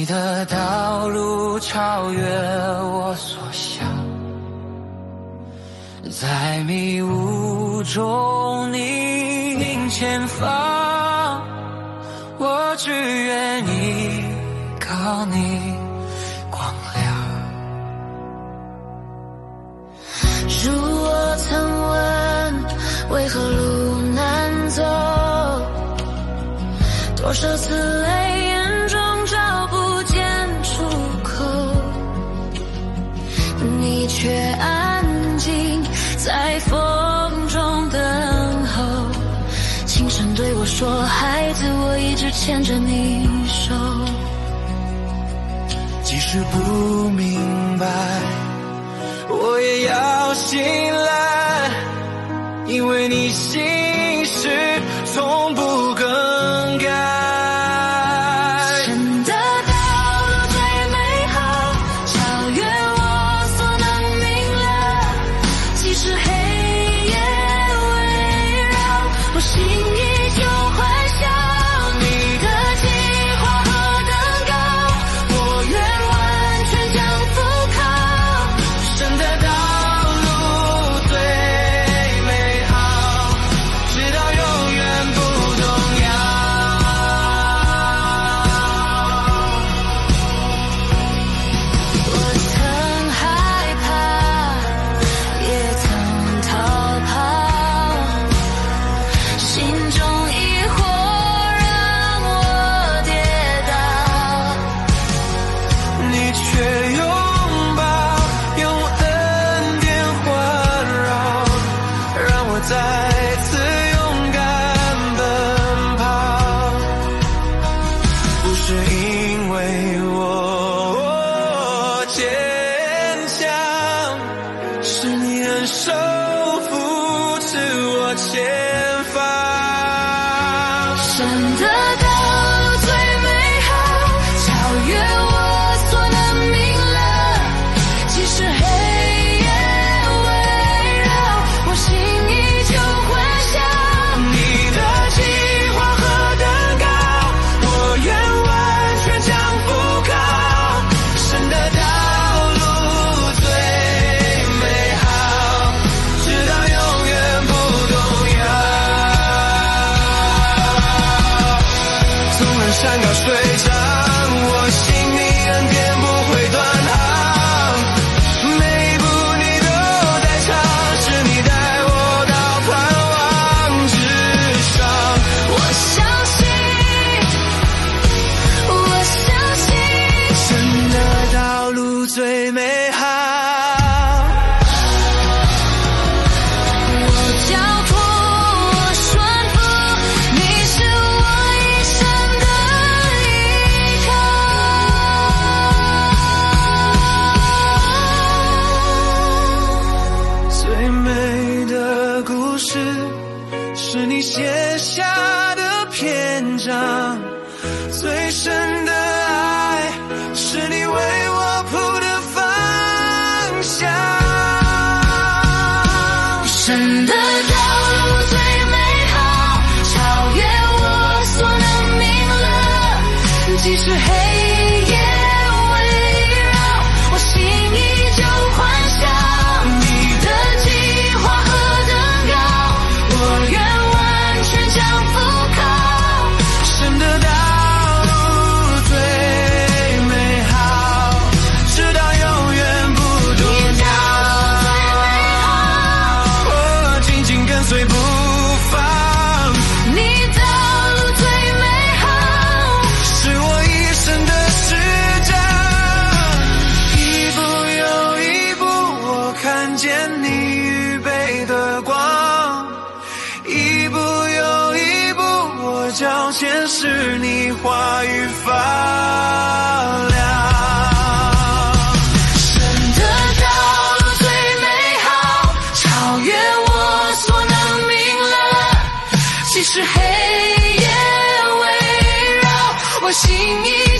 的道路超越我所想，在迷雾中你引前方，我只愿依靠你光亮。 如我曾问为何路难走，多少次泪眼中找不见出口，你却安静在风中等候，轻声对我说，孩子，我一直牵着你手。 即使不明白，我也要醒来，因为你心事从不更改。 神的道路最美好，超越我所能明了，即使黑夜围绕，我心依旧欢笑。你的计划何等高，我愿完全将负靠。 神的道路最美好，直到永远不动摇。 我曾害怕，也曾逃跑，心中疑惑让我跌倒， 你却拥抱，用恩典环绕，让我再次勇敢奔跑。不是因为我坚强，是你恩手扶持我前方。 神的道路最美好，超越我所能明了，即使黑夜围绕，我心依旧欢笑。 你的计划何等高，我愿完全将负靠。神的道路最美好，直到永远不动摇。纵然山高水长，我信你恩典不会断航。每一步你都在尝试，你带我到盼望之上。 我相信，我相信， 神的道路最美好。 我交托，我顺服，你是我一生的依靠。 最美的故事是你写下的篇章，最深的爱是你为我铺的方向。 神的道路最美好，超越我所能明了，即使黑夜围绕，我心依旧欢笑。你的计划何等高，我愿完全将负靠。 神的道路最美好，直到永远不动摇。我紧紧跟随不放， 你道路最美好， 是我一生的诗章。一步又一步，我看见你预备的光。一步又一步，我脚前是你话语发亮。 神的道路最美好，超越我所能明了，即使黑夜围绕，我心依